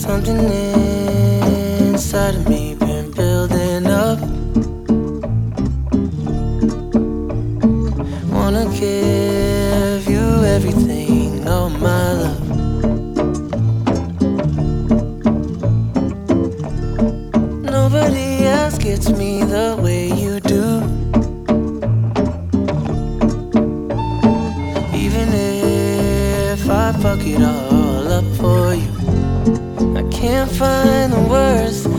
Something inside of me been building up. Wanna give you everything, all my love. Nobody else gets me the way you do. Even if I fuck it all up for you, I can't find the words